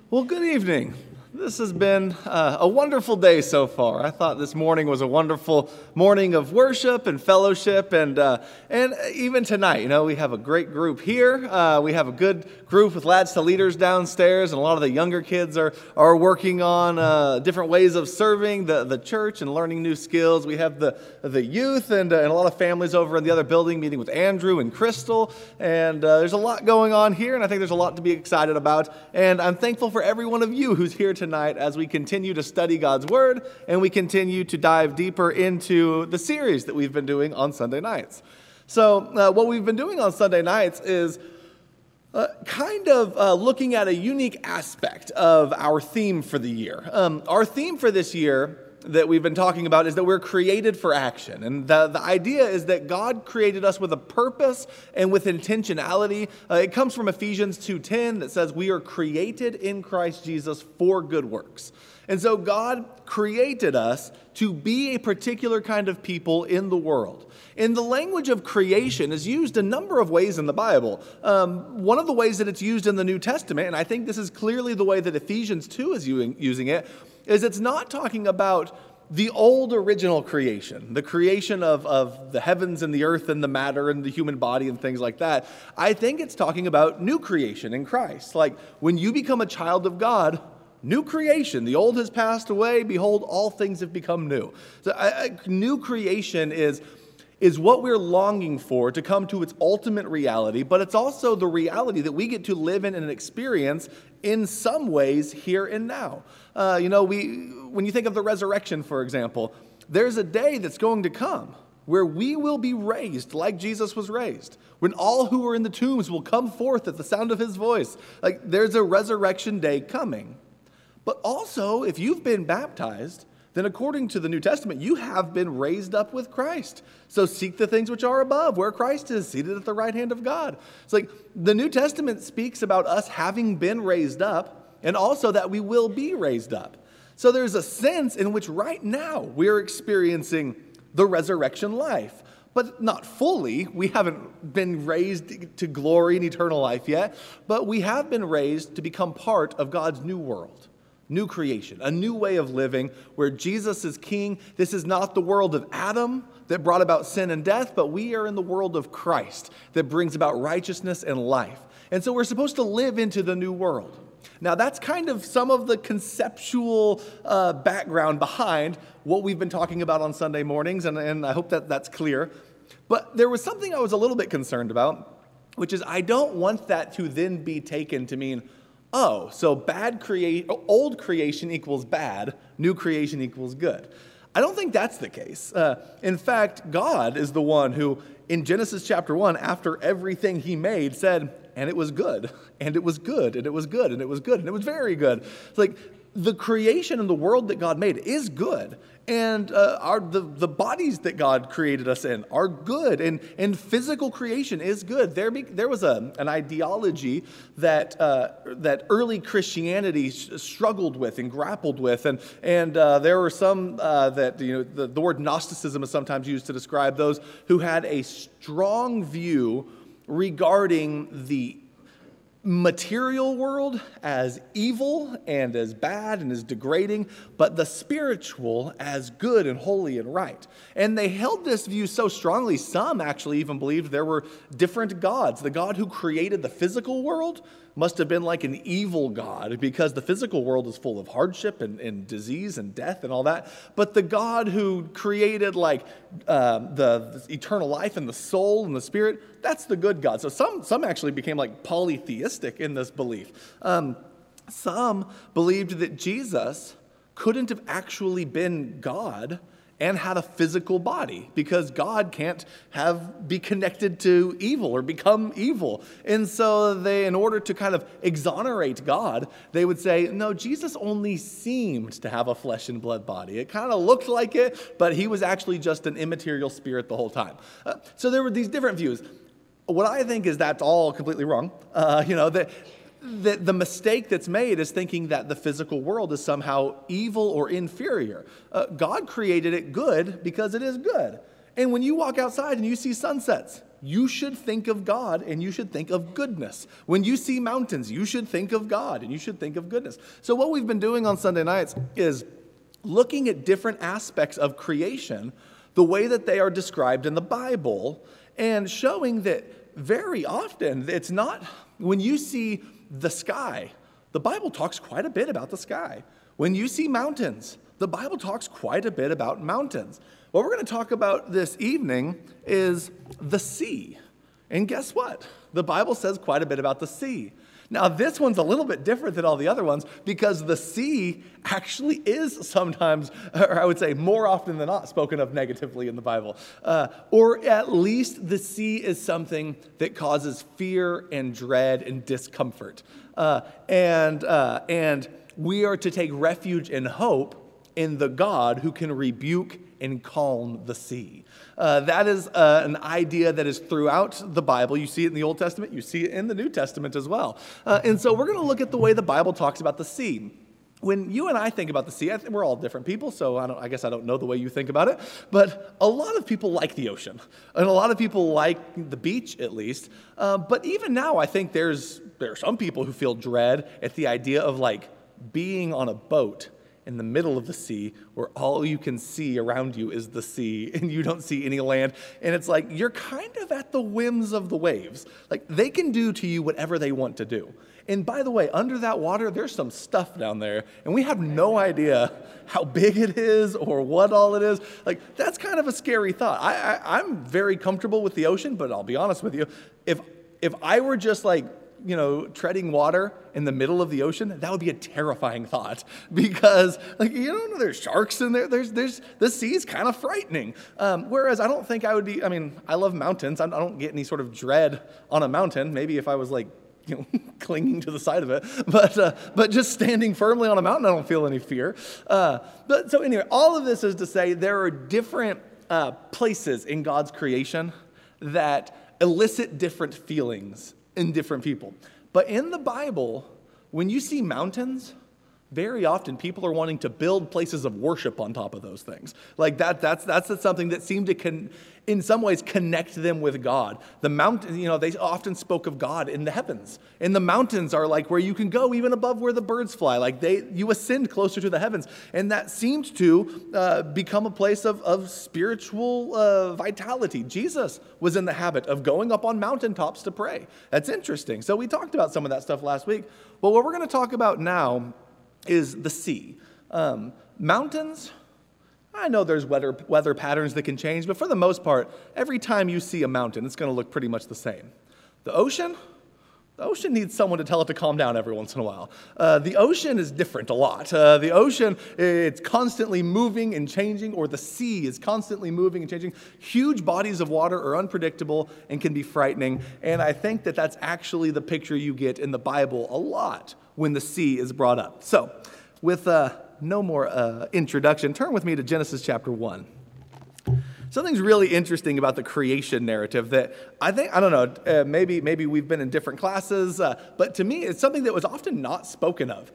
Well, good evening. This has been a wonderful day so far. I thought this morning was a wonderful morning of worship and fellowship, and even tonight, we have a great group here. We have a good group with Lads to Leaders downstairs, and a lot of the younger kids are working on different ways of serving the church and learning new skills. We have the youth and a lot of families over in the other building meeting with Andrew and Crystal, and there's a lot going on here, and I think there's a lot to be excited about, and I'm thankful for every one of you who's here tonight as we continue to study God's Word and we continue to dive deeper into the series that we've been doing on Sunday nights. So what we've been doing on Sunday nights is looking at a unique aspect of our theme for the year. Our theme for this year that we've been talking about is that we're created for action. And the idea is that God created us with a purpose and with intentionality. It comes from Ephesians 2:10 that says we are created in Christ Jesus for good works. And so God created us to be a particular kind of people in the world. And the language of creation is used a number of ways in the Bible. One of the ways that it's used in the New Testament, and I think this is clearly the way that Ephesians 2 is using it, is it's not talking about the old original creation, the creation of the heavens and the earth and the matter and the human body and things like that. I think it's talking about new creation in Christ. Like when you become a child of God, new creation, the old has passed away, behold, all things have become new. So new creation is what we're longing for to come to its ultimate reality, but it's also the reality that we get to live in and experience in some ways here and now. When you think of the resurrection, for example, there's a day that's going to come where we will be raised like Jesus was raised, when all who are in the tombs will come forth at the sound of his voice. Like there's a resurrection day coming. But also, if you've been baptized, then according to the New Testament, you have been raised up with Christ. So seek the things which are above, where Christ is seated at the right hand of God. It's like the New Testament speaks about us having been raised up and also that we will be raised up. So there's a sense in which right now we're experiencing the resurrection life, but not fully. We haven't been raised to glory and eternal life yet, but we have been raised to become part of God's new world. New creation, a new way of living where Jesus is king. This is not the world of Adam that brought about sin and death, but we are in the world of Christ that brings about righteousness and life. And so we're supposed to live into the new world. Now that's kind of some of the conceptual background behind what we've been talking about on Sunday mornings, and I hope that that's clear. But there was something I was a little bit concerned about, which is I don't want that to then be taken to mean, oh, so old creation equals bad, new creation equals good. I don't think that's the case. In fact, God is the one who, in Genesis chapter 1, after everything he made, said, and it was good, and it was good, and it was good, and it was good, and it was very good. It's like the creation and the world that God made is good. And the bodies that God created us in are good, and physical creation is good. There was an ideology that early Christianity struggled with and grappled with, and there were some that the word Gnosticism is sometimes used to describe those who had a strong view regarding the material world as evil and as bad and as degrading, but the spiritual as good and holy and right. And they held this view so strongly, some actually even believed there were different gods. The God who created the physical world must have been like an evil God because the physical world is full of hardship and disease and death and all that. But the God who created like the eternal life and the soul and the spirit, that's the good God. So some actually became like polytheistic in this belief. Some believed that Jesus couldn't have actually been God and had a physical body because God can't be connected to evil or become evil. And so they, in order to kind of exonerate God, they would say, no, Jesus only seemed to have a flesh and blood body. It kind of looked like it, but he was actually just an immaterial spirit the whole time. So there were these different views. What I think is that's all completely wrong. The mistake that's made is thinking that the physical world is somehow evil or inferior. God created it good because it is good. And when you walk outside and you see sunsets, you should think of God and you should think of goodness. When you see mountains, you should think of God and you should think of goodness. So what we've been doing on Sunday nights is looking at different aspects of creation, the way that they are described in the Bible, and showing that very often it's not, when you see the sky, the Bible talks quite a bit about the sky. When you see mountains, the Bible talks quite a bit about mountains. What we're going to talk about this evening is the sea. And guess what? The Bible says quite a bit about the sea. Now, this one's a little bit different than all the other ones because the sea actually is sometimes, or I would say more often than not, spoken of negatively in the Bible. Or at least the sea is something that causes fear and dread and discomfort. And we are to take refuge and hope in the God who can rebuke and calm the sea. That is an idea that is throughout the Bible. You see it in the Old Testament, you see it in the New Testament as well. And so we're going to look at the way the Bible talks about the sea. When you and I think about the sea, we're all different people, so I guess I don't know the way you think about it, but a lot of people like the ocean, and a lot of people like the beach, at least. But even now, I think there are some people who feel dread at the idea of like being on a boat in the middle of the sea where all you can see around you is the sea and you don't see any land. And it's like you're kind of at the whims of the waves. Like they can do to you whatever they want to do. And by the way, under that water, there's some stuff down there, and we have no idea how big it is or what all it is. Like, that's kind of a scary thought. I'm very comfortable with the ocean, but I'll be honest with you, if I were just like, treading water in the middle of the ocean, that would be a terrifying thought because, there's sharks in there. The sea's kind of frightening. Whereas I don't think I would be, I love mountains. I don't get any sort of dread on a mountain. Maybe if I was like, clinging to the side of it, but just standing firmly on a mountain, I don't feel any fear. But so anyway, all of this is to say there are different places in God's creation that elicit different feelings in different people. But in the Bible, when you see mountains, very often people are wanting to build places of worship on top of those things. Like that's something that seemed to in some ways connect them with God. The mountain, they often spoke of God in the heavens. And the mountains are like where you can go even above where the birds fly. Like you ascend closer to the heavens. And that seemed to become a place of spiritual vitality. Jesus was in the habit of going up on mountaintops to pray. That's interesting. So we talked about some of that stuff last week. But what we're going to talk about now is the sea. Mountains, I know there's weather patterns that can change, but for the most part, every time you see a mountain, it's going to look pretty much the same. The ocean needs someone to tell it to calm down every once in a while. The ocean is different a lot. The ocean, it's constantly moving and changing, or the sea is constantly moving and changing. Huge bodies of water are unpredictable and can be frightening, and I think that that's actually the picture you get in the Bible a lot when the sea is brought up. So, with no more introduction, turn with me to Genesis chapter 1. Something's really interesting about the creation narrative that maybe we've been in different classes, but to me, it's something that was often not spoken of.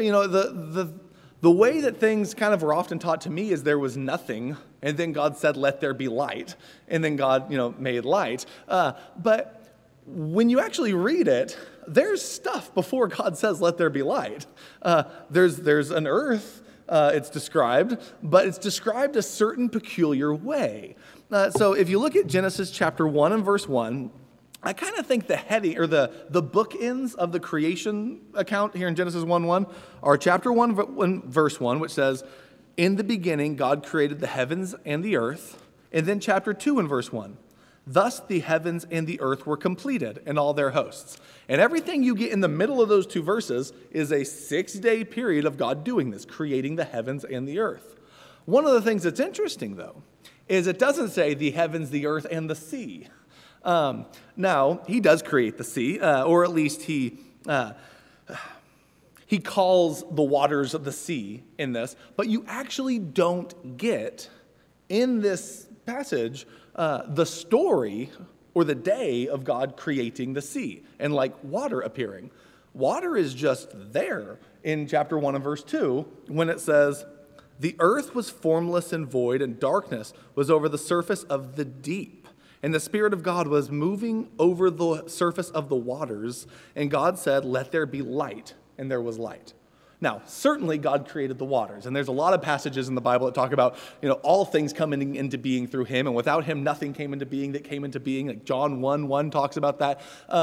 The way that things kind of were often taught to me is there was nothing, and then God said, "Let there be light," and then God, made light. But when you actually read it, there's stuff before God says, "Let there be light." There's an earth. It's described, but it's described a certain peculiar way. So if you look at Genesis chapter 1 and verse 1, I kind of think the heading or the bookends of the creation account here in Genesis 1:1 are chapter 1 verse 1, which says, "In the beginning God created the heavens and the earth," and then chapter 2 and verse 1. "Thus the heavens and the earth were completed, and all their hosts." And everything you get in the middle of those two verses is a 6-day period of God doing this, creating the heavens and the earth. One of the things that's interesting, though, is it doesn't say the heavens, the earth, and the sea. Now, he does create the sea, or at least he calls the waters of the sea in this, but you actually don't get in this passage the story or the day of God creating the sea and like water appearing. Water is just there in chapter 1 and verse 2 when it says, "The earth was formless and void, and darkness was over the surface of the deep, And the Spirit of God was moving over the surface of the waters, and God said, "Let there be light," and there was light. Now, certainly God created the waters, and there's a lot of passages in the Bible that talk about, all things coming into being through him, and without him, nothing came into being that came into being. Like John 1:1 talks about that.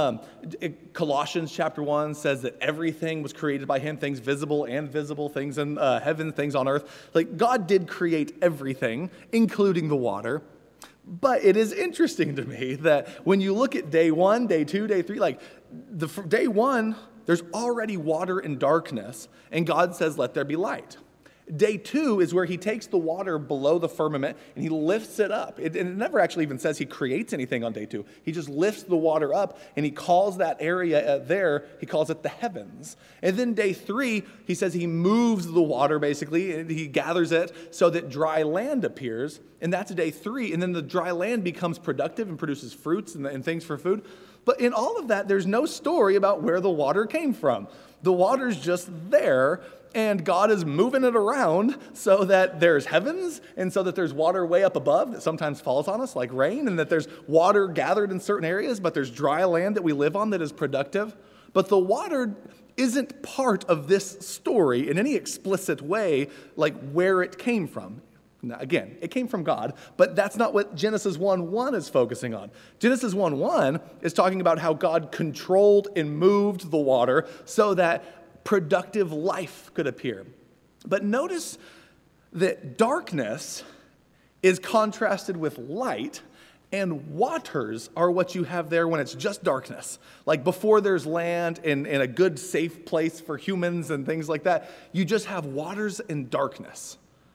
Colossians chapter 1 says that everything was created by him, things visible and invisible, things in heaven, things on earth. Like God did create everything, including the water. But it is interesting to me that when you look at day 1, day 2, day 3, like day 1, there's already water and darkness, and God says, "Let there be light." Day 2 is where he takes the water below the firmament and he lifts it up. And it never actually even says he creates anything on day 2. He just lifts the water up and he calls that area there, he calls it the heavens. And then day 3, he says he moves the water basically, and he gathers it so that dry land appears. And that's day 3. And then the dry land becomes productive and produces fruits and things for food. But in all of that, there's no story about where the water came from. The water's just there, and God is moving it around so that there's heavens, and so that there's water way up above that sometimes falls on us like rain, and that there's water gathered in certain areas, but there's dry land that we live on that is productive. But the water isn't part of this story in any explicit way, like where it came from. Now, again, it came from God, but that's not what Genesis 1:1 is focusing on. Genesis 1:1 is talking about how God controlled and moved the water so that productive life could appear. But notice that darkness is contrasted with light, and waters are what you have there when it's just darkness. Like before there's land and a good, safe place for humans and things like that, you just have waters and darkness.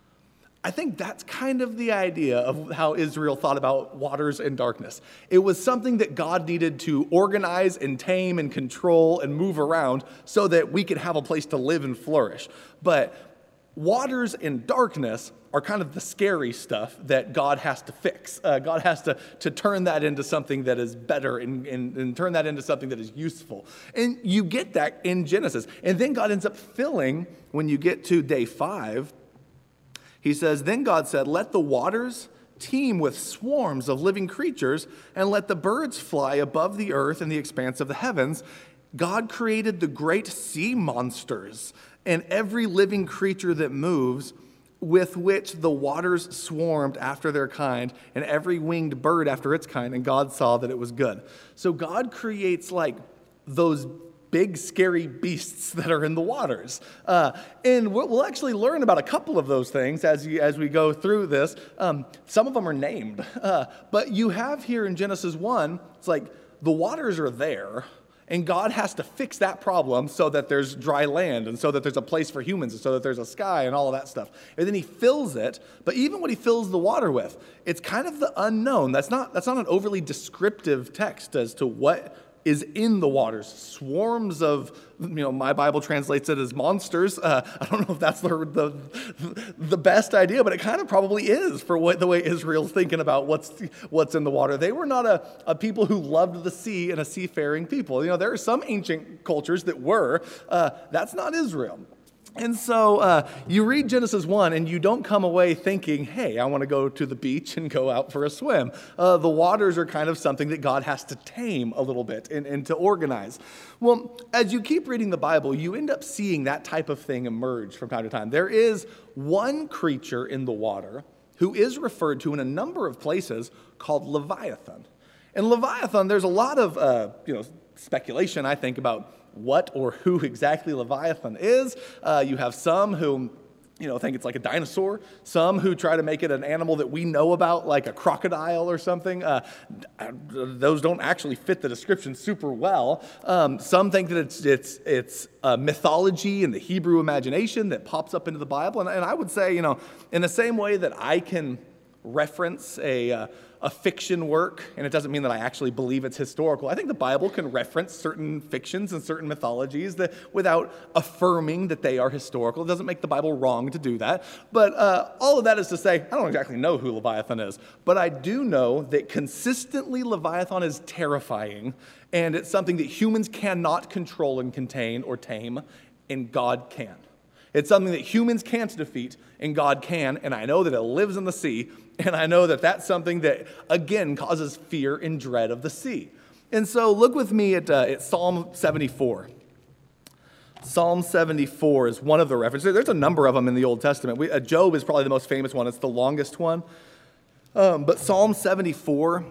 I think that's kind of the idea of how Israel thought about waters and darkness. It was something that God needed to organize and tame and control and move around so that we could have a place to live and flourish. But waters and darkness are kind of the scary stuff that God has to fix. God has to turn that into something that is better and turn that into something that is useful. And you get that in Genesis. And then God ends up filling, when you get to day 5, he says, "Then God said, 'Let the waters teem with swarms of living creatures, and let the birds fly above the earth in the expanse of the heavens.' God created the great sea monsters and every living creature that moves, with which the waters swarmed after their kind, and every winged bird after its kind, and God saw that it was good." So God creates like those big, scary beasts that are in the waters. And we'll actually learn about a couple of those things as we go through this. Some of them are named. But you have here in Genesis 1, it's like the waters are there, and God has to fix that problem so that there's dry land, and so that there's a place for humans, and so that there's a sky and all of that stuff. And then he fills it, but even what he fills the water with, it's kind of the unknown. That's not an overly descriptive text as to what is in the waters. Swarms of, my Bible translates it as monsters. I don't know if that's the best idea, but it kind of probably is for the way Israel's thinking about what's in the water. They were not a people who loved the sea and a seafaring people. There are some ancient cultures that were. That's not Israel. And so you read Genesis 1 and you don't come away thinking, hey, I want to go to the beach and go out for a swim. The waters are kind of something that God has to tame a little bit and to organize. Well, as you keep reading the Bible, you end up seeing that type of thing emerge from time to time. There is one creature in the water who is referred to in a number of places called Leviathan. And Leviathan, there's a lot of speculation, I think, about what or who exactly Leviathan is. You have some who, think it's like a dinosaur. Some who try to make it an animal that we know about, like a crocodile or something. Those don't actually fit the description super well. Some think that it's mythology and the Hebrew imagination that pops up into the Bible. And I would say, in the same way that I can reference a fiction work, and it doesn't mean that I actually believe it's historical. I think the Bible can reference certain fictions and certain mythologies that without affirming that they are historical. It doesn't make the Bible wrong to do that. But all of that is to say, I don't exactly know who Leviathan is, but I do know that consistently Leviathan is terrifying, and it's something that humans cannot control and contain or tame, and God can. It's something that humans can't defeat, and God can, and I know that it lives in the sea, and I know that that's something that, again, causes fear and dread of the sea. And so look with me at Psalm 74. Psalm 74 is one of the references. There's a number of them in the Old Testament. Job is probably the most famous one. It's the longest one. But Psalm 74,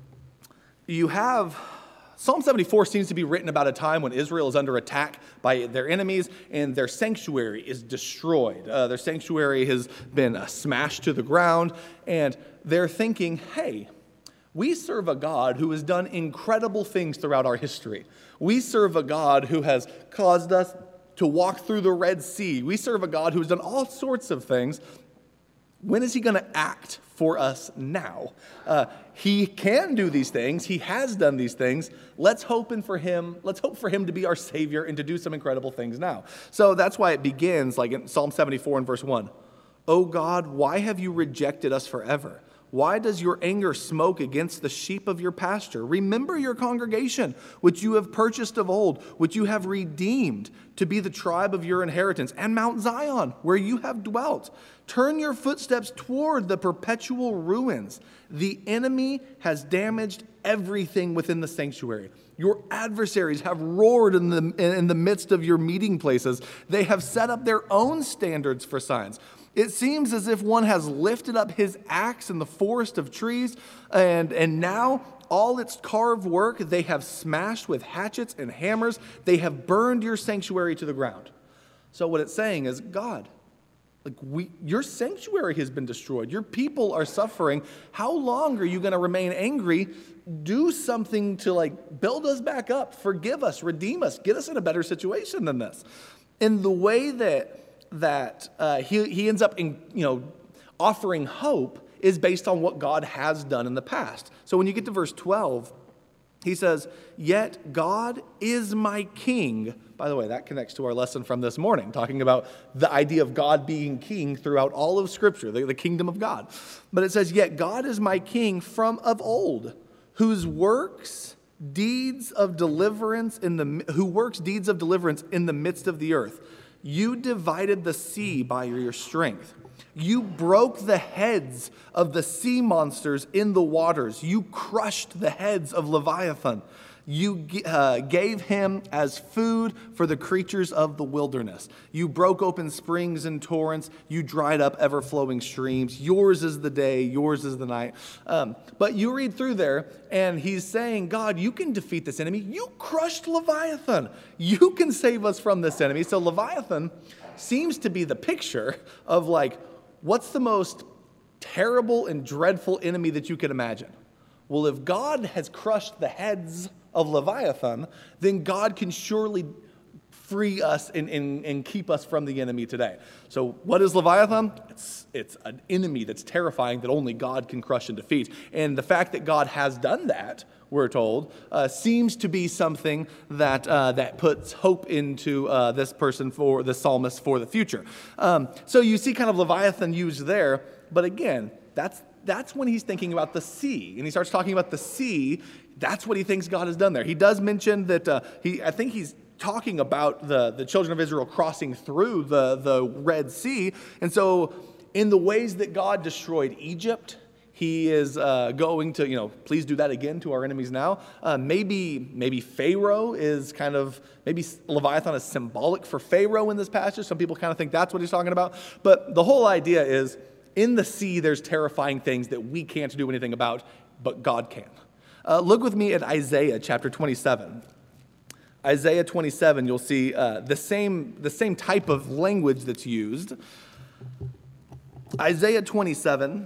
Psalm 74 seems to be written about a time when Israel is under attack by their enemies and their sanctuary is destroyed. Their sanctuary has been smashed to the ground, and they're thinking, hey, we serve a God who has done incredible things throughout our history. We serve a God who has caused us to walk through the Red Sea. We serve a God who has done all sorts of things. When is he going to act for us now? He can do these things. He has done these things. Let's hope for him to be our Savior and to do some incredible things now. So that's why it begins like in Psalm 74 and verse 1. "O God, why have you rejected us forever? Why does your anger smoke against the sheep of your pasture? Remember your congregation, which you have purchased of old, which you have redeemed to be the tribe of your inheritance, and Mount Zion, where you have dwelt. Turn your footsteps toward the perpetual ruins. The enemy has damaged everything within the sanctuary. Your adversaries have roared in the midst of your meeting places. They have set up their own standards for signs. It seems as if one has lifted up his axe in the forest of trees, and now all its carved work they have smashed with hatchets and hammers. They have burned your sanctuary to the ground." So what it's saying is, God, your sanctuary has been destroyed. Your people are suffering. How long are you going to remain angry? Do something to build us back up, forgive us, redeem us, get us in a better situation than this. In the way that he ends up offering hope is based on what God has done in the past. So when you get to verse 12, he says, "Yet God is my king." By the way, that connects to our lesson from this morning, talking about the idea of God being king throughout all of Scripture, the kingdom of God. But it says, "Yet God is my king from of old, who works deeds of deliverance in the midst of the earth. You divided the sea by your strength. You broke the heads of the sea monsters in the waters. You crushed the heads of Leviathan. You gave him as food for the creatures of the wilderness. You broke open springs and torrents. You dried up ever-flowing streams. Yours is the day, yours is the night." But you read through there, and he's saying, God, you can defeat this enemy. You crushed Leviathan. You can save us from this enemy. So Leviathan seems to be the picture of what's the most terrible and dreadful enemy that you can imagine? Well, if God has crushed the heads of Leviathan, then God can surely free us and keep us from the enemy today. So what is Leviathan? It's an enemy that's terrifying that only God can crush and defeat. And the fact that God has done that, we're told, seems to be something that puts hope into this person, for the psalmist, for the future. So you see kind of Leviathan used there, but again, that's when he's thinking about the sea. And he starts talking about the sea. That's what he thinks God has done there. He does mention that I think he's talking about the children of Israel crossing through the Red Sea. And so in the ways that God destroyed Egypt, he is going to, please do that again to our enemies now. Maybe Pharaoh is maybe Leviathan is symbolic for Pharaoh in this passage. Some people kind of think that's what he's talking about. But the whole idea is, in the sea, there's terrifying things that we can't do anything about, but God can. Look with me at Isaiah chapter 27. Isaiah 27, you'll see the same type of language that's used. Isaiah 27,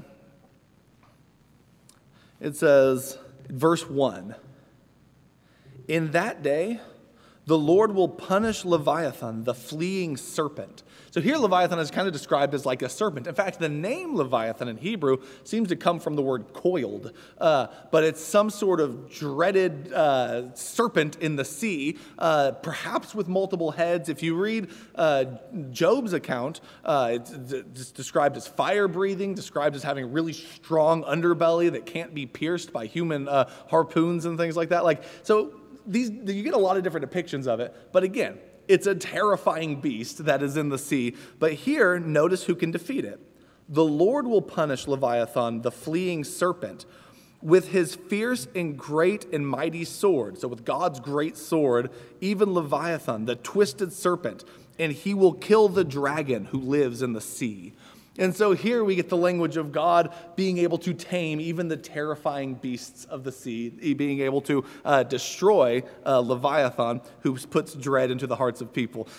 it says, verse 1, "In that day, the Lord will punish Leviathan, the fleeing serpent." So here Leviathan is kind of described as like a serpent. In fact, the name Leviathan in Hebrew seems to come from the word coiled, but it's some sort of dreaded serpent in the sea, perhaps with multiple heads. If you read Job's account, it's described as fire-breathing, described as having a really strong underbelly that can't be pierced by human harpoons and things like that. So you get a lot of different depictions of it, but again, It's a terrifying beast that is in the sea. But here, notice who can defeat it. The Lord will punish Leviathan, the fleeing serpent, with his fierce and great and mighty sword. So with God's great sword, even Leviathan, the twisted serpent, and he will kill the dragon who lives in the sea. And so here we get the language of God being able to tame even the terrifying beasts of the sea, being able to destroy Leviathan, who puts dread into the hearts of people.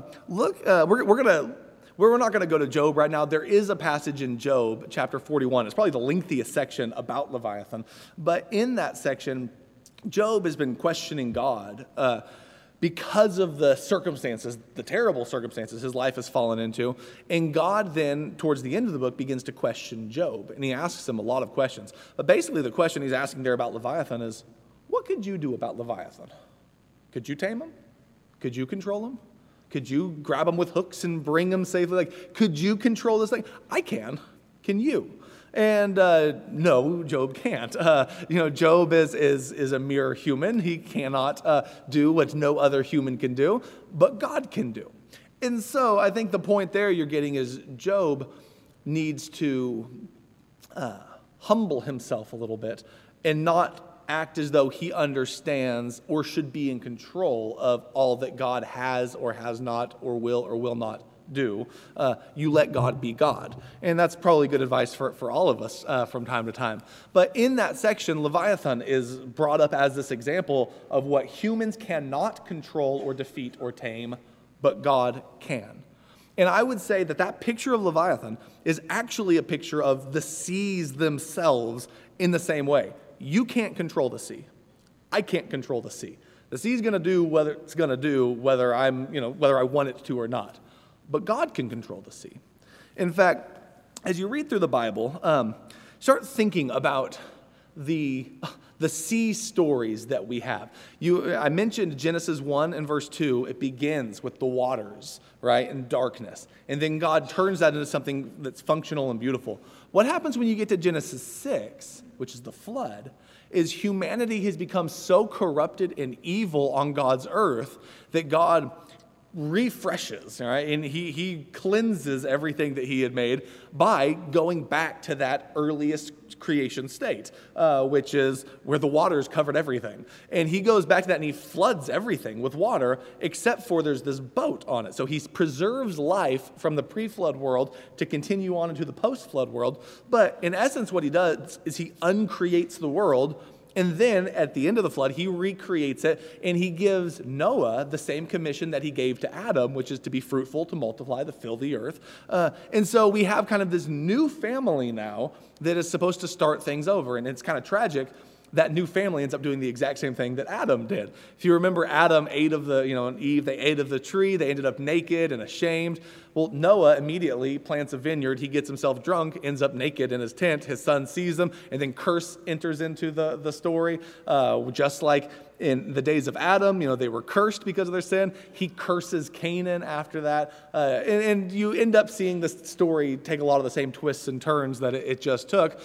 We're not going to go to Job right now. There is a passage in Job, chapter 41. It's probably the lengthiest section about Leviathan. But in that section, Job has been questioning God because of the circumstances, the terrible circumstances his life has fallen into. And God then, towards the end of the book, begins to question Job. And he asks him a lot of questions. But basically the question he's asking there about Leviathan is, what could you do about Leviathan? Could you tame him? Could you control him? Could you grab him with hooks and bring him safely? Like, could you control this thing? I can. Can you? And no, Job can't. Job is a mere human. He cannot do what no other human can do, but God can do. And so I think the point there you're getting is Job needs to humble himself a little bit and not act as though he understands or should be in control of all that God has or has not or will not do. You let God be God. And that's probably good advice for all of us from time to time. But in that section, Leviathan is brought up as this example of what humans cannot control or defeat or tame, but God can. And I would say that picture of Leviathan is actually a picture of the seas themselves in the same way. You can't control the sea. I can't control the sea. The sea's going to do whether it's going to do whether I want it to or not. But God can control the sea. In fact, as you read through the Bible, start thinking about the sea stories that we have. I mentioned Genesis 1 and verse 2. It begins with the waters, right, and darkness. And then God turns that into something that's functional and beautiful. What happens when you get to Genesis 6, which is the flood, is humanity has become so corrupted and evil on God's earth that God refreshes, right? And he cleanses everything that he had made by going back to that earliest creation state, which is where the waters covered everything. And he goes back to that and he floods everything with water, except for there's this boat on it. So he preserves life from the pre-flood world to continue on into the post-flood world. But in essence, what he does is he uncreates the world. And then at the end of the flood, he recreates it, and he gives Noah the same commission that he gave to Adam, which is to be fruitful, to multiply, to fill the earth. And so we have kind of this new family now that is supposed to start things over. And it's kind of tragic. That new family ends up doing the exact same thing that Adam did. If you remember, Adam ate of and Eve, they ate of the tree. They ended up naked and ashamed. Well, Noah immediately plants a vineyard. He gets himself drunk, ends up naked in his tent. His son sees him, and then curse enters into the story. Just like in the days of Adam, they were cursed because of their sin. He curses Canaan after that. And you end up seeing this story take a lot of the same twists and turns that it just took.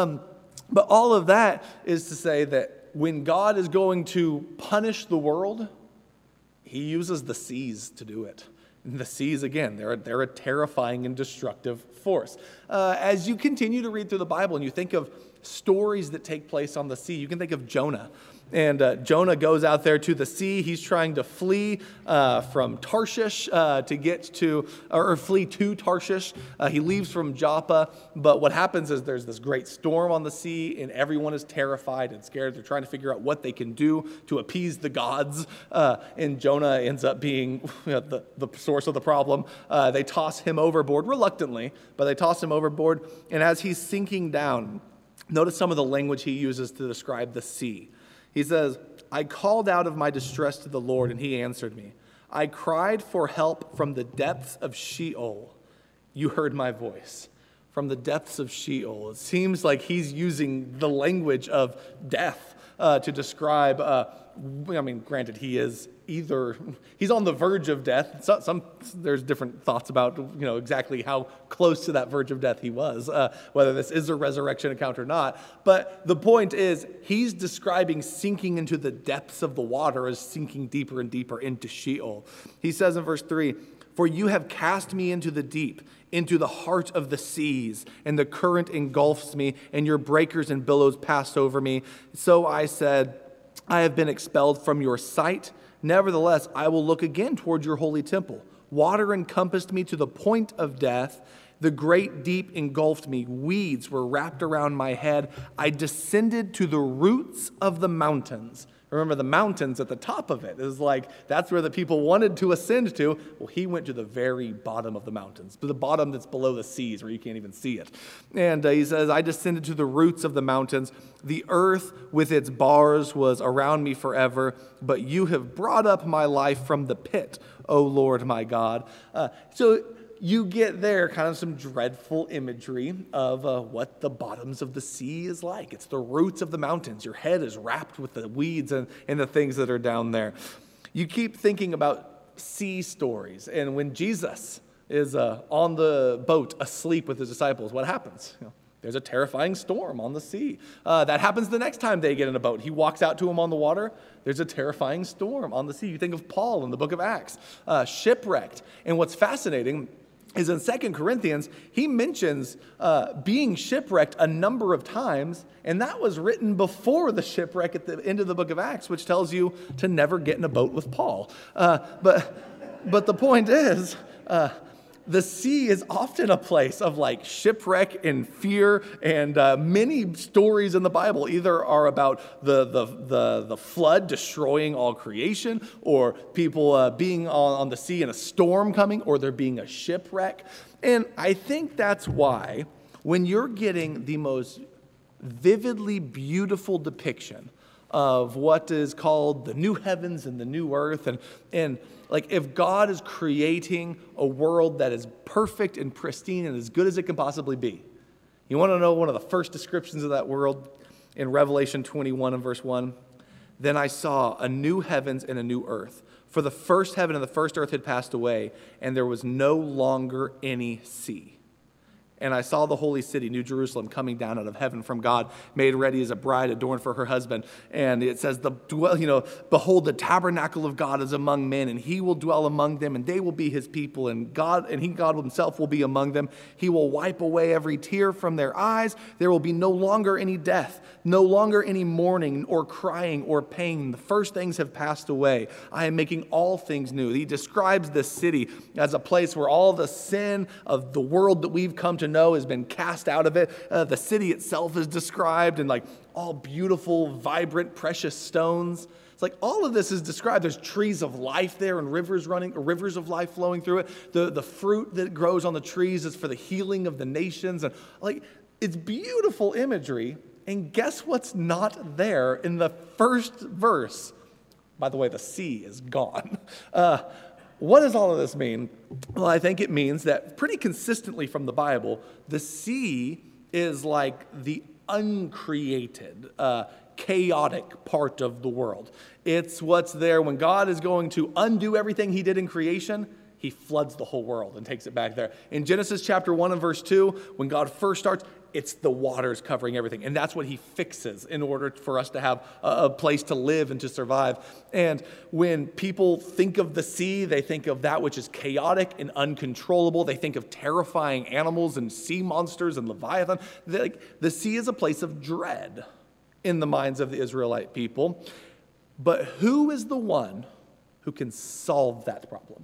But all of that is to say that when God is going to punish the world, he uses the seas to do it. And the seas, again, they're a terrifying and destructive force. As you continue to read through the Bible and you think of stories that take place on the sea, you can think of Jonah. And Jonah goes out there to the sea. He's trying to flee from Tarshish flee to Tarshish. He leaves from Joppa. But what happens is there's this great storm on the sea, and everyone is terrified and scared. They're trying to figure out what they can do to appease the gods. And Jonah ends up being the source of the problem. They toss him overboard reluctantly, but they toss him overboard. And as he's sinking down, notice some of the language he uses to describe the sea. He says, I called out of my distress to the Lord, and he answered me. I cried for help from the depths of Sheol. You heard my voice. From the depths of Sheol. It seems like he's using the language of death to describe Granted, he's on the verge of death. There's different thoughts about, exactly how close to that verge of death he was, whether this is a resurrection account or not. But the point is, he's describing sinking into the depths of the water as sinking deeper and deeper into Sheol. He says in verse 3, "For you have cast me into the deep, into the heart of the seas, and the current engulfs me, and your breakers and billows pass over me. So I said, I have been expelled from your sight. Nevertheless, I will look again toward your holy temple. Water encompassed me to the point of death. The great deep engulfed me. Weeds were wrapped around my head. I descended to the roots of the mountains." Remember, the mountains at the top of it is that's where the people wanted to ascend to. Well, he went to the very bottom of the mountains, to the bottom that's below the seas where you can't even see it. And he says, "I descended to the roots of the mountains. The earth with its bars was around me forever, but you have brought up my life from the pit, O Lord my God." So you get there kind of some dreadful imagery of what the bottoms of the sea is like. It's the roots of the mountains. Your head is wrapped with the weeds and the things that are down there. You keep thinking about sea stories, and when Jesus is on the boat asleep with his disciples, what happens? There's a terrifying storm on the sea. That happens the next time they get in a boat. He walks out to them on the water. There's a terrifying storm on the sea. You think of Paul in the book of Acts, shipwrecked. And what's fascinating is in 2 Corinthians, he mentions being shipwrecked a number of times, and that was written before the shipwreck at the end of the book of Acts, which tells you to never get in a boat with Paul. But the point is, the sea is often a place of shipwreck and fear, and many stories in the Bible either are about the flood destroying all creation, or people being on the sea and a storm coming, or there being a shipwreck. And I think that's why when you're getting the most vividly beautiful depiction of what is called the new heavens and the new earth, and if God is creating a world that is perfect and pristine and as good as it can possibly be, you want to know one of the first descriptions of that world in Revelation 21 and verse 1? "Then I saw a new heavens and a new earth, for the first heaven and the first earth had passed away, and there was no longer any sea. And I saw the holy city, New Jerusalem, coming down out of heaven from God, made ready as a bride adorned for her husband." And it says, "Behold, the tabernacle of God is among men, and he will dwell among them, and they will be his people, and God himself will be among them. He will wipe away every tear from their eyes. There will be no longer any death, no longer any mourning or crying or pain. The first things have passed away. I am making all things new." He describes this city as a place where all the sin of the world that we've come to know has been cast out of it. The city itself is described in all beautiful, vibrant, precious stones. It's all of this is described. There's trees of life there and rivers of life flowing through it. The fruit that grows on the trees is for the healing of the nations. And it's beautiful imagery. And guess what's not there in the first verse? By the way, the sea is gone. What does all of this mean? Well, I think it means that pretty consistently from the Bible, the sea is like the uncreated, chaotic part of the world. It's what's there when God is going to undo everything he did in creation. He floods the whole world and takes it back there. In Genesis chapter 1 and verse 2, when God first starts, it's the waters covering everything. And that's what he fixes in order for us to have a place to live and to survive. And when people think of the sea, they think of that which is chaotic and uncontrollable. They think of terrifying animals and sea monsters and Leviathan. The sea is a place of dread in the minds of the Israelite people. But who is the one who can solve that problem?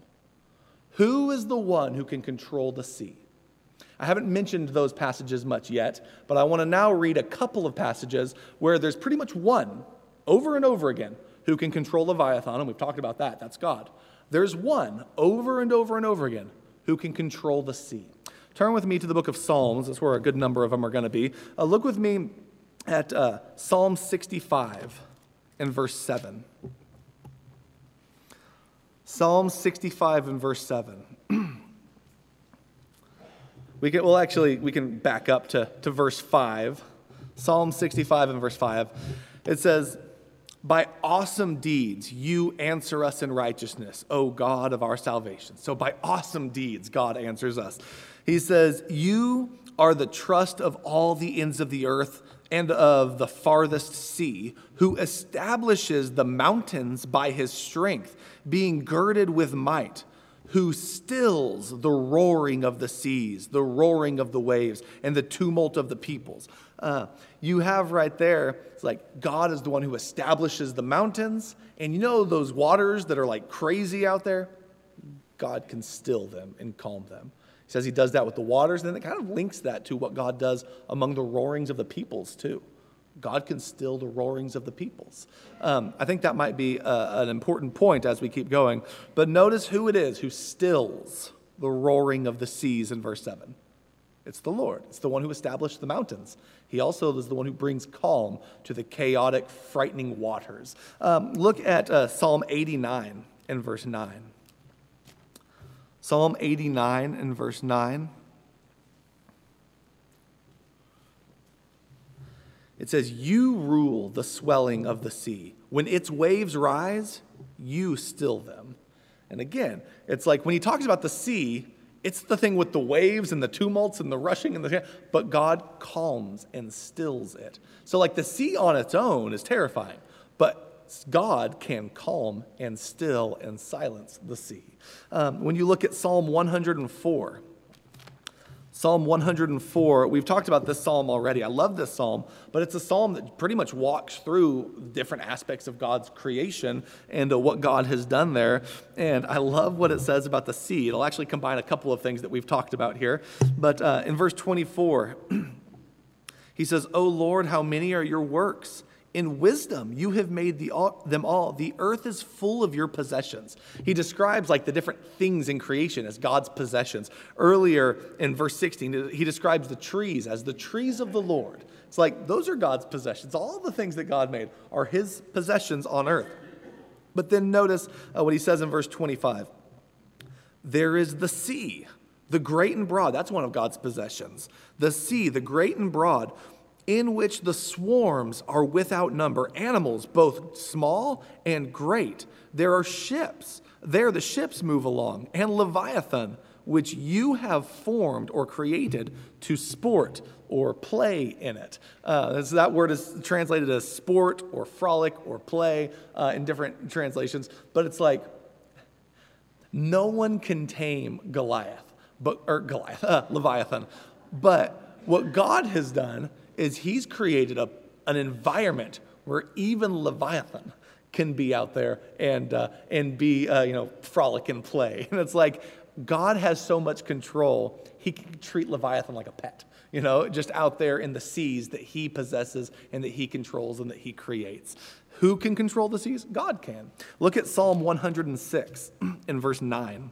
Who is the one who can control the sea? I haven't mentioned those passages much yet, but I want to now read a couple of passages where there's pretty much one, over and over again, who can control Leviathan, and we've talked about that. That's God. There's one, over and over and over again, who can control the sea. Turn with me to the book of Psalms. That's where a good number of them are going to be. Look with me at Psalm 65 and verse 7. Psalm 65 and verse 7. We can back up to verse 5. Psalm 65 and verse 5. It says, By awesome deeds, you answer us in righteousness, O God of our salvation. So by awesome deeds, God answers us. He says, you are the trust of all the ends of the earth and of the farthest sea, who establishes the mountains by his strength, being girded with might, who stills the roaring of the seas, the roaring of the waves, and the tumult of the peoples. You have right there, it's like God is the one who establishes the mountains, and you know those waters that are like crazy out there? God can still them and calm them. He says he does that with the waters, and then it kind of links that to what God does among the roarings of the peoples too. God can still the roarings of the peoples. I think that might be an important point as we keep going. But notice who it is who stills the roaring of the seas in verse 7. It's the Lord. It's the one who established the mountains. He also is the one who brings calm to the chaotic, frightening waters. Look at Psalm 89 and verse 9. Psalm 89 and verse 9. It says, you rule the swelling of the sea. When its waves rise, you still them. And again, it's like when he talks about the sea, it's the thing with the waves and the tumults and the rushing and but God calms and stills it. So like the sea on its own is terrifying, but God can calm and still and silence the sea. When you look at Psalm 104, Psalm 104, we've talked about this psalm already. I love this psalm, but it's a psalm that pretty much walks through different aspects of God's creation and what God has done there. And I love what it says about the sea. It'll actually combine a couple of things that we've talked about here. But in verse 24, he says, O Lord, how many are your works? In wisdom, you have made them all. The earth is full of your possessions. He describes like the different things in creation as God's possessions. Earlier in verse 16, he describes the trees as the trees of the Lord. It's like those are God's possessions. All the things that God made are his possessions on earth. But then notice what he says in verse 25. There is the sea, the great and broad. That's one of God's possessions. The sea, the great and broad, in which the swarms are without number, animals both small and great. There are ships. There the ships move along, and Leviathan, which you have formed or created to sport or play in it. So that word is translated as sport or frolic or play in different translations. But it's like no one can tame Leviathan. But what God has done is he's created an environment where even Leviathan can be out there and be frolic and play. And it's like God has so much control, he can treat Leviathan like a pet, just out there in the seas that he possesses and that he controls and that he creates. Who can control the seas? God can. Look at Psalm 106 in verse 9.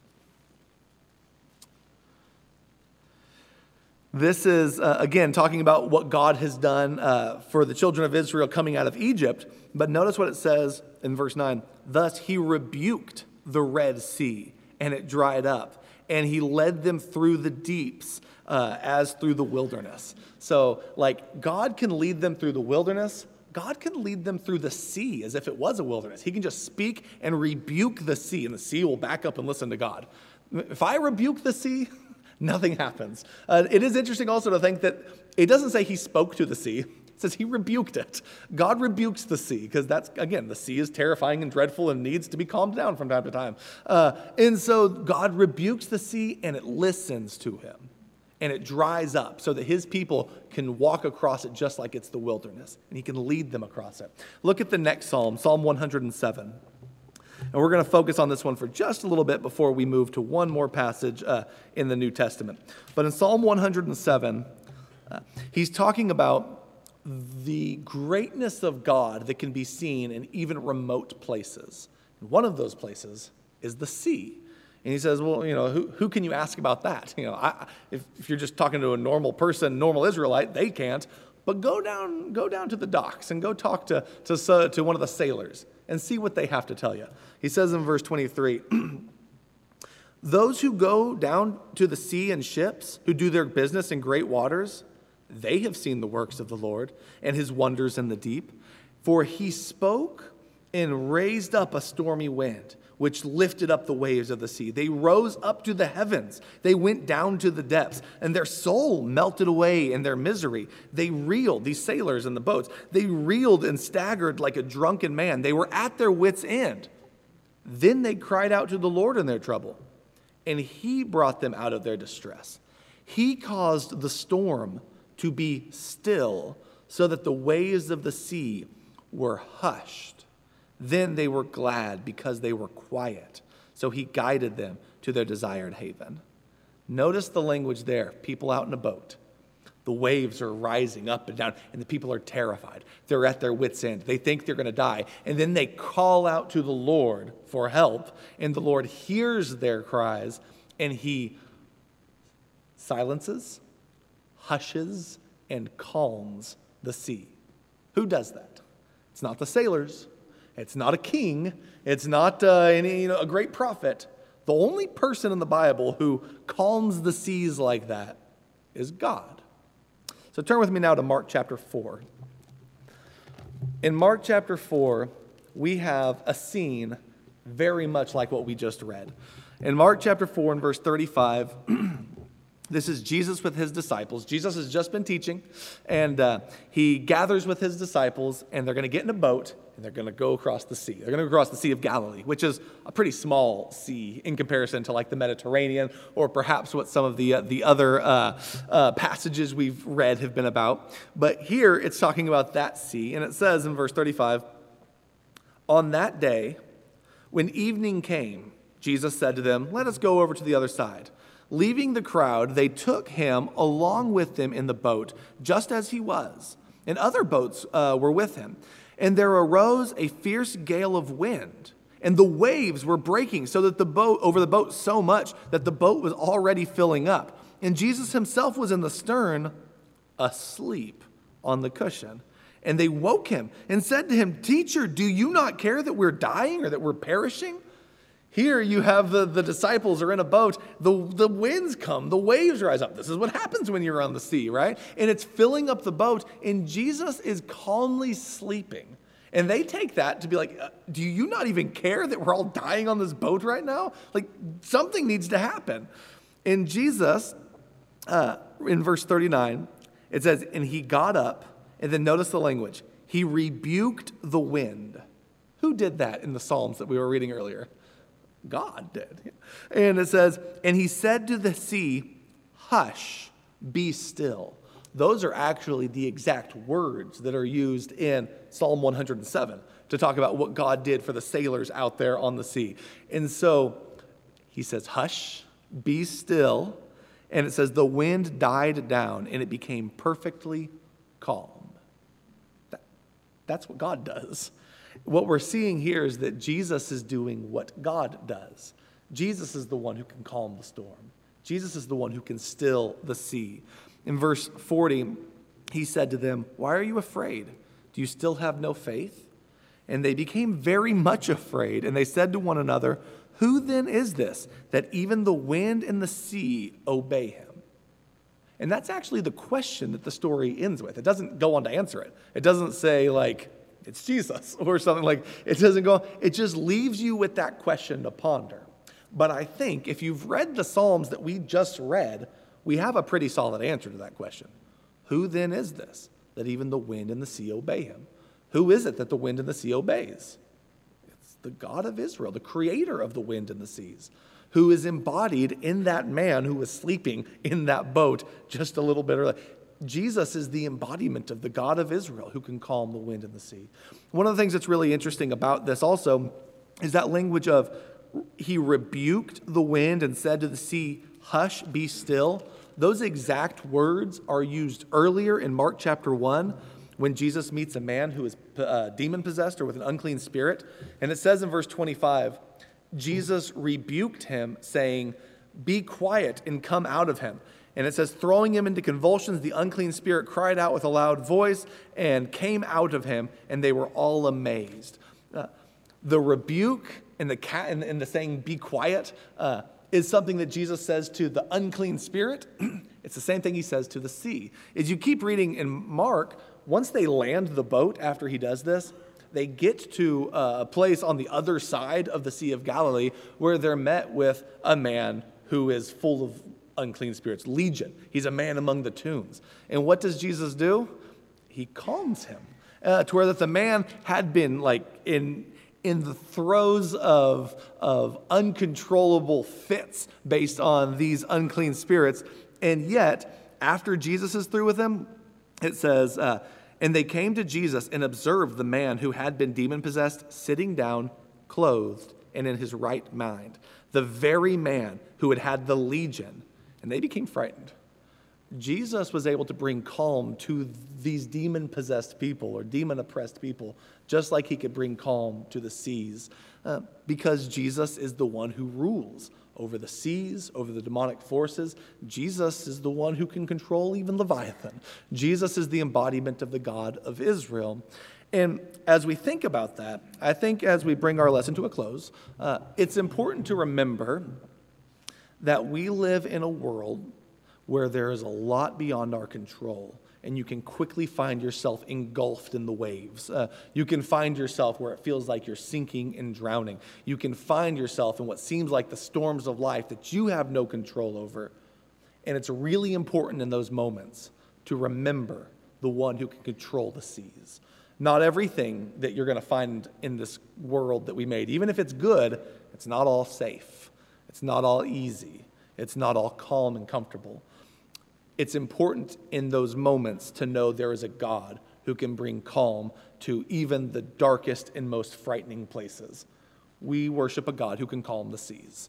This is, again, talking about what God has done for the children of Israel coming out of Egypt. But notice what it says in verse 9. Thus he rebuked the Red Sea, and it dried up. And he led them through the deeps as through the wilderness. So, like, God can lead them through the wilderness. God can lead them through the sea as if it was a wilderness. He can just speak and rebuke the sea, and the sea will back up and listen to God. If I rebuke the sea, nothing happens. It is interesting also to think that it doesn't say he spoke to the sea. It says he rebuked it. God rebukes the sea because that's, again, the sea is terrifying and dreadful and needs to be calmed down from time to time. And so God rebukes the sea and it listens to him. And it dries up so that his people can walk across it just like it's the wilderness. And he can lead them across it. Look at the next psalm, Psalm 107. And we're going to focus on this one for just a little bit before we move to one more passage in the New Testament. But in Psalm 107, he's talking about the greatness of God that can be seen in even remote places. And one of those places is the sea. And he says, well, who can you ask about that? If you're just talking to a normal person, normal Israelite, they can't. But go down to the docks and go talk to one of the sailors and see what they have to tell you. He says in verse 23, those who go down to the sea in ships, who do their business in great waters, they have seen the works of the Lord and his wonders in the deep. For he spoke and raised up a stormy wind, which lifted up the waves of the sea. They rose up to the heavens. They went down to the depths, and their soul melted away in their misery. They reeled, these sailors in the boats, they reeled and staggered like a drunken man. They were at their wits' end. Then they cried out to the Lord in their trouble, and he brought them out of their distress. He caused the storm to be still, so that the waves of the sea were hushed. Then they were glad because they were quiet. So he guided them to their desired haven. Notice the language there. People out in a boat. The waves are rising up and down, and the people are terrified. They're at their wits' end. They think they're going to die. And then they call out to the Lord for help, and the Lord hears their cries, and he silences, hushes, and calms the sea. Who does that? It's not the sailors. It's not a king. It's not a great prophet. The only person in the Bible who calms the seas like that is God. So turn with me now to Mark chapter 4. In Mark chapter 4, we have a scene very much like what we just read. In Mark chapter 4 and verse 35, this is Jesus with his disciples. Jesus has just been teaching, and he gathers with his disciples, and they're going to get in a boat, and they're going to go across the sea. They're going to go across the Sea of Galilee, which is a pretty small sea in comparison to like the Mediterranean, or perhaps what some of the other passages we've read have been about. But here it's talking about that sea, and it says in verse 35, "On that day, when evening came, Jesus said to them, 'Let us go over to the other side.' Leaving the crowd, they took him along with them in the boat, just as he was, and other boats were with him. And there arose a fierce gale of wind, and the waves were breaking so that over the boat so much that the boat was already filling up. And Jesus himself was in the stern, asleep on the cushion. And they woke him and said to him, 'Teacher, do you not care that we're dying or that we're perishing?' Here you have the disciples are in a boat. The winds come. The waves rise up. This is what happens when you're on the sea, right? And it's filling up the boat. And Jesus is calmly sleeping. And they take that to be like, do you not even care that we're all dying on this boat right now? Like, something needs to happen. And Jesus, in verse 39, it says, "And he got up," and then notice the language. He rebuked the wind. Who did that in the Psalms that we were reading earlier? God did. And it says, "And he said to the sea, 'Hush, be still.'" Those are actually the exact words that are used in Psalm 107 to talk about what God did for the sailors out there on the sea. And so he says, "Hush, be still." And it says, the wind died down and it became perfectly calm. That's what God does. What we're seeing here is that Jesus is doing what God does. Jesus is the one who can calm the storm. Jesus is the one who can still the sea. In verse 40, he said to them, "Why are you afraid? Do you still have no faith?" And they became very much afraid, and they said to one another, "Who then is this, that even the wind and the sea obey him?" And that's actually the question that the story ends with. It doesn't go on to answer it. It doesn't say, like, it's Jesus or something like, it doesn't go, it just leaves you with that question to ponder. But I think if you've read the Psalms that we just read, we have a pretty solid answer to that question. Who then is this, that even the wind and the sea obey him? Who is it that the wind and the sea obeys? It's the God of Israel, the creator of the wind and the seas, who is embodied in that man who was sleeping in that boat just a little bit earlier. Jesus is the embodiment of the God of Israel who can calm the wind and the sea. One of the things that's really interesting about this also is that language of he rebuked the wind and said to the sea, "Hush, be still." Those exact words are used earlier in Mark chapter 1 when Jesus meets a man who is demon-possessed or with an unclean spirit. And it says in verse 25, Jesus rebuked him, saying, "Be quiet and come out of him." And it says, throwing him into convulsions, the unclean spirit cried out with a loud voice and came out of him, and they were all amazed. The rebuke and the saying, "Be quiet," is something that Jesus says to the unclean spirit. It's the same thing he says to the sea. As you keep reading in Mark, once they land the boat after he does this, they get to a place on the other side of the Sea of Galilee where they're met with a man who is full of unclean spirits, Legion. He's a man among the tombs. And what does Jesus do? He calms him to where that the man had been like in the throes of uncontrollable fits based on these unclean spirits. And yet, after Jesus is through with him, it says, and they came to Jesus and observed the man who had been demon-possessed sitting down, clothed, and in his right mind. The very man who had had the legion. And they became frightened. Jesus was able to bring calm to these demon-possessed people or demon-oppressed people, just like he could bring calm to the seas, because Jesus is the one who rules over the seas, over the demonic forces. Jesus is the one who can control even Leviathan. Jesus is the embodiment of the God of Israel. And as we think about that, I think as we bring our lesson to a close, it's important to remember that we live in a world where there is a lot beyond our control, and you can quickly find yourself engulfed in the waves. You can find yourself where it feels like you're sinking and drowning. You can find yourself in what seems like the storms of life that you have no control over. And it's really important in those moments to remember the one who can control the seas. Not everything that you're going to find in this world that we made, even if it's good, it's not all safe. It's not all easy. It's not all calm and comfortable. It's important in those moments to know there is a God who can bring calm to even the darkest and most frightening places. We worship a God who can calm the seas.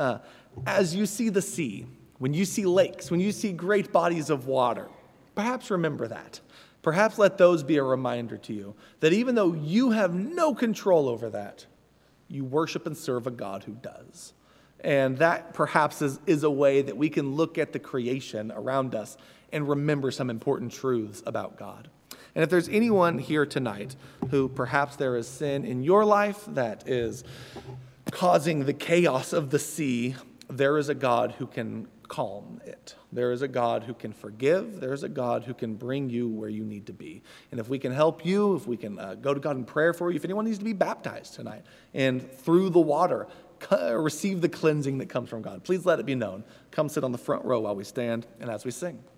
As you see the sea, when you see lakes, when you see great bodies of water, perhaps remember that. Perhaps let those be a reminder to you that even though you have no control over that, you worship and serve a God who does. And that perhaps is a way that we can look at the creation around us and remember some important truths about God. And if there's anyone here tonight who perhaps there is sin in your life that is causing the chaos of the sea, there is a God who can calm it. There is a God who can forgive. There is a God who can bring you where you need to be. And if we can help you, if we can go to God in prayer for you, if anyone needs to be baptized tonight and through the water, receive the cleansing that comes from God, please let it be known. Come sit on the front row while we stand and as we sing.